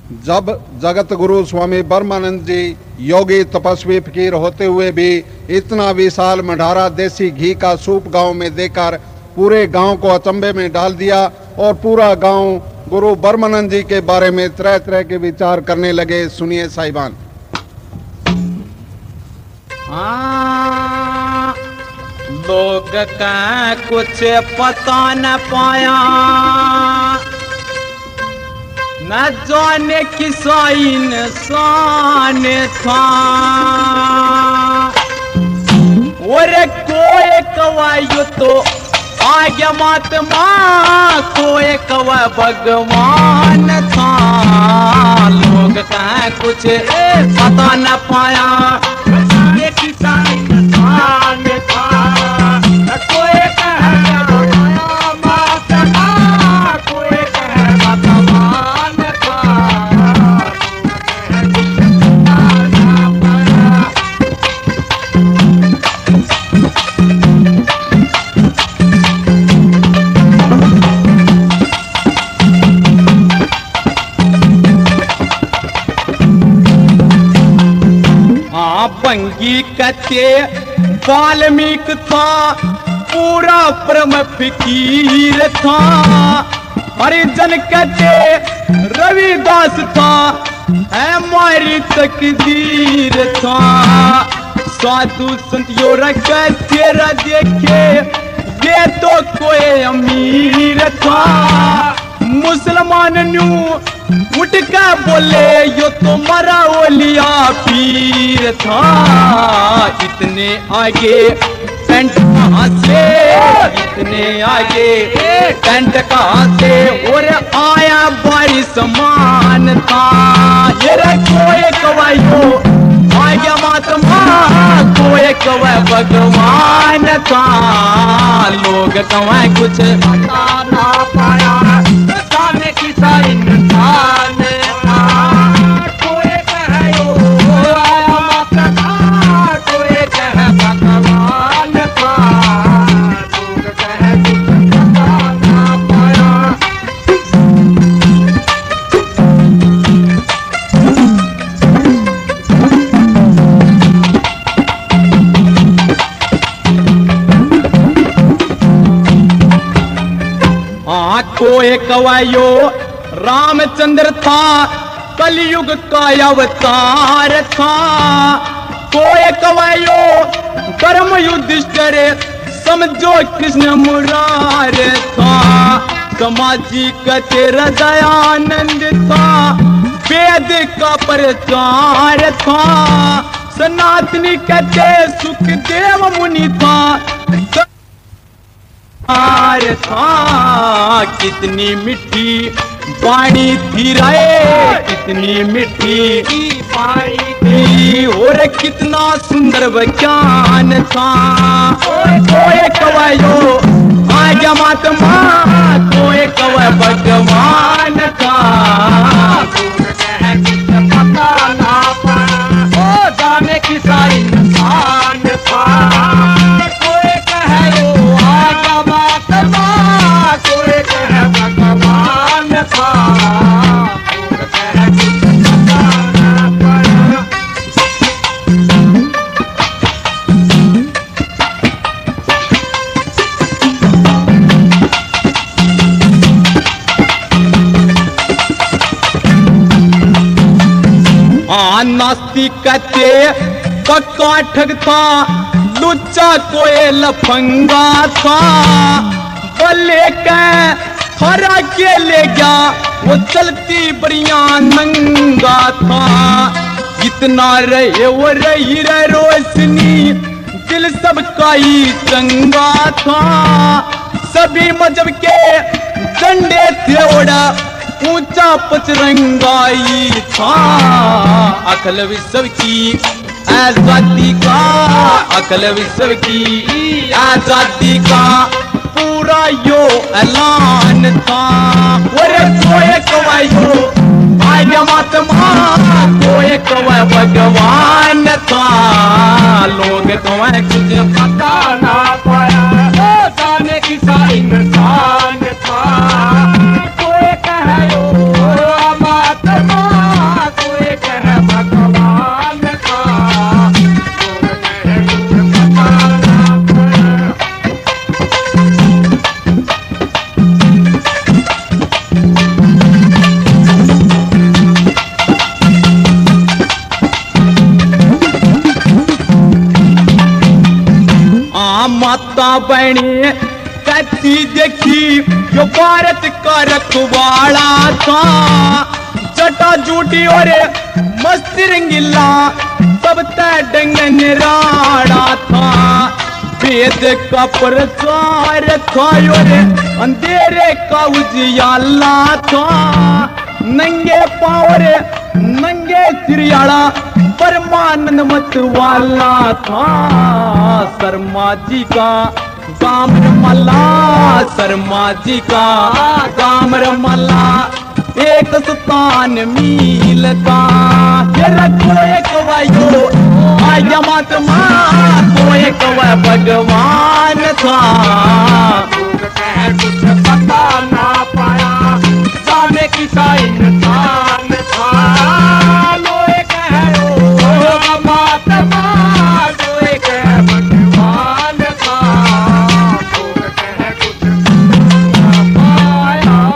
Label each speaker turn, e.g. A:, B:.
A: जब जगत गुरु स्वामी ब्रह्मानंद जी योगी तपस्वी फकीर होते हुए भी इतना विशाल मढ़ारा देसी घी का सूप गांव में देकर पूरे गांव को अचंभे में डाल दिया और पूरा गांव गुरु ब्रह्मानंद जी के बारे में तरह तरह के विचार करने लगे। सुनिए साहिबान।
B: लोग का कुछ पता न पाया, न जाने किसा इंसान था। और कोई कवायो तो आगे महात्मा, कोई कवा भगवान था। लोग का कुछ पता न पाया, किसा इंसान था। कोई कहे महात्मा, कोई कहे भगवान था। बंगी कते वाल्मीकि था, पूरा ब्रह्म फकीर था। हरिजन कते रविदास था, हमारी तकदीर था। साधु संत यो तेरा देखे, ये तो कोई अमीर था। मुसलमान न्यू उठ के बोले, यो तो मरा ओलिया पीर था। इतने आगे टेंट कहाँ से, इतने आगे टेंट कहाँ से। और आया भारी समान था। ये कोई कवायो आगे महात्मा, कोई कवा भगवान था। लोग कवा कुछ पता ना पाया, जाने किसा इंसान था। कोई कहे महात्मा, कोई कहे भगवान था। लोग कहे कुछ पता ना पाया। कोई कवायो रामचंद्र था, कलयुग का अवतार था। कोई कवायो कर्म युधिष्ठिर, समझो कृष्ण मुरार था। समाजी कते हृदयानंद था, वेद का प्रचार था। सनातनी कते सुखदेव मुनि था, था। कितनी मिठी वाणी थी रे, कितनी मिठी वाणी थी। और कितना सुंदर ज्ञान था। कोई कवायो आगे महात्मा, कोई कवा भगवान था। पता ना पाया, जाने किसा इंसान था। कोई कहे कोई कहे भगवान था। नास्तिक कहते पक्का ठग था, लुच्चा कोई लफंगा था। बोले के हरा के ले गया, वो चलती बढ़िया नंगा था। इतना रहे वो रही रे रोशनी, दिल सबका ही चंगा था। सभी मजहब के झंडे थे ओढ़ा, ऊंचा पचरंगाई था। अकल विश्व की आजादी का, अकल विश्व की आजादी का पूरा यो ऐलान था। और कोई कवायो आगे महात्मा, कोई कवा भगवान था। लोग कवा कुछ पता ना पाया, जाने किसा इंसान था। कोई कहे महात्मा, बहनी कच्ची देखी जो भारत का रखवाड़ा था। जटा जूटी और मस्त रंगीला सब डंग निराड़ा था। वेद का प्रचार था और अंधेरे का उजियाला था। नंगे पावर नंगे सिरियाड़ा परमानंद मत वाला था। शर्मा जी का गाम रमला, शर्मा जी का गाम रमला, एक स्थान मिलता। रखो एक वायो आया महात्मा, तो एक वह भगवान था।
C: कुछ पता ना पाया जाने की साइन